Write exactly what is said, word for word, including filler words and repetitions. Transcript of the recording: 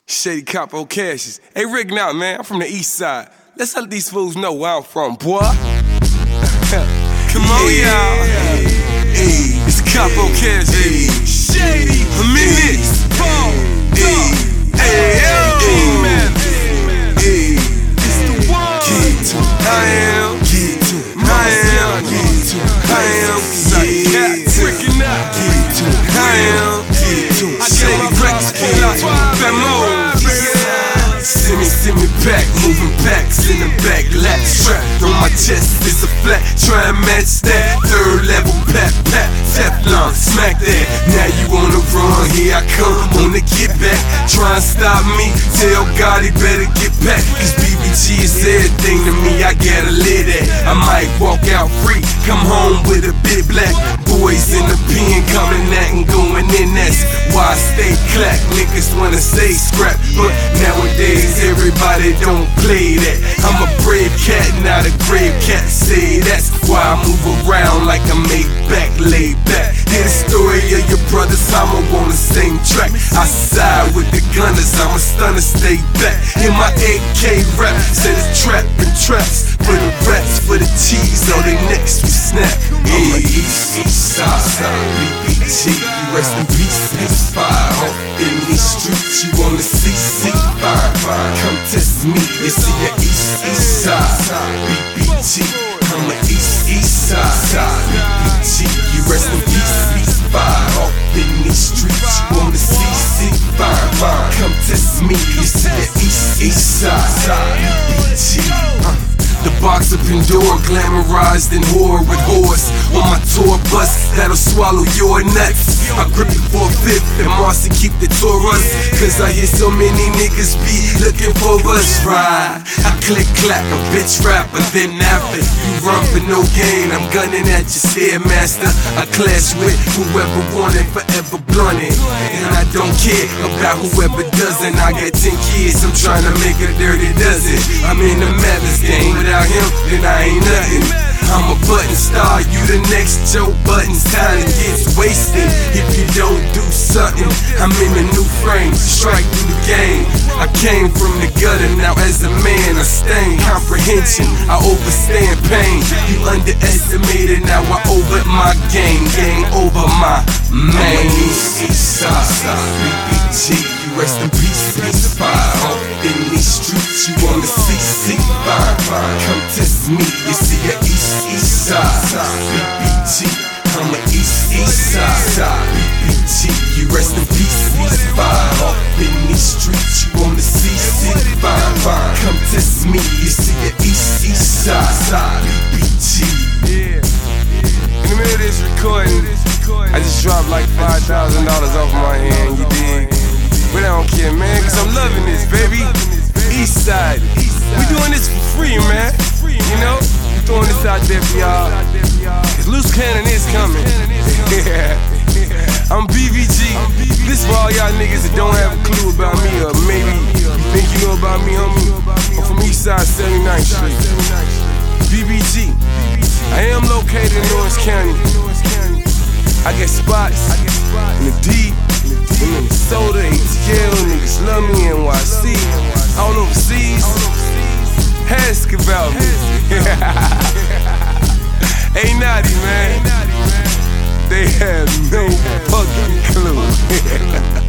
Shady Capo Cashes. Hey, Rick, now, man, I'm from the east side. Let's let these fools know where I'm from, boy. Come on, yeah, y'all. Hey, it's Capo Cashes. Shady, a minute. Paul, hey, yo, man. Hey, it's the one. Get to it. I am. Get to it. I am. Get to it. I am. Cause I got freaking out. Get to it. I am. Get to it. Shady Rex, pull out Famo. Send me, send me back, moving back, in the back, lap strap on my chest is a flat, try and match that. Third level, pat, pat, Teflon, smack that. Now you on the run, here I come, on to get back. Try and stop me, tell God he better get back. Cause B B G is everything to me, I gotta live that. I might walk out free, come home with a bit black. Boys in the pen coming at and going in, that's why I stay clack. Niggas wanna say scrap, but nowadays everybody don't play that. I'm a brave cat, not a grave cat. Say that's why I move around like I'm made back, laid back. Hear the story of your brothers, I'ma on the same track. I side with the gunners, I'm a stunner, stay back. In my A K rap, said it's trap and traps. For the rats, for the cheese, on their necks we snap. I'm a east, east side, B B G, you rest in peace, it's fire. In these streets, you wanna see, see fire, fire. Come test me, you see the east, east side, B B G, I'm a east, east side, B B G, you rest in peace, peace, fire. In these streets, you wanna see, see fire, fire. Come test me, you see the east, east side, B B G. uh. The box of Pandora, glamorized and whore with horse. On my tour bus, that'll swallow your nuts. I grip it for a fifth and Marcy keep the Taurus. Cause I hear so many niggas be looking for us. Right, I click clap, a bitch rapper. Then after, you run for no gain, I'm gunning at your stairmaster. I clash with whoever wanted, forever blunted. And I don't care about whoever doesn't. I got ten kids, I'm trying to make a dirty dozen. I'm in the madness game. Without him, then I ain't nothing. I'm a button star, you the next Joe Buttons. Talent gets wasted if you don't do something. I'm in a new frame, strike through the game. I came from the gutter, now as a man I stain comprehension, I overstand pain. You underestimated, now I over my game. Game over my man. East side, B B G, you rest in peace, peace, fire. In these streets, you wanna see, see fire, fire. Come test me, you see the east, east side, B B G, I'm a east, east side, B B G, you rest in peace, peace, fire. In these streets, you wanna see, see fire, fire. Come test me, you see the east, east side, B B G. Yeah. In the middle of this recording, I just dropped like five thousand dollars off my hand, you dig? But I don't care, man, cause I'm loving this, baby. East side, we doing this for free, man. You know, we throwing this out there for y'all. Cause Loose Cannon is coming. Yeah. I'm B B G. This for all y'all niggas that don't have a clue about me, or maybe you think you know about me, homie. I'm from East Side, seventy-ninth Street. B B G. I am located in Orange County. I get spots in the D, in Minnesota, A T L, niggas love me, N Y C, all overseas. Ask about me. Ain't naughty, man. They have no fucking clue.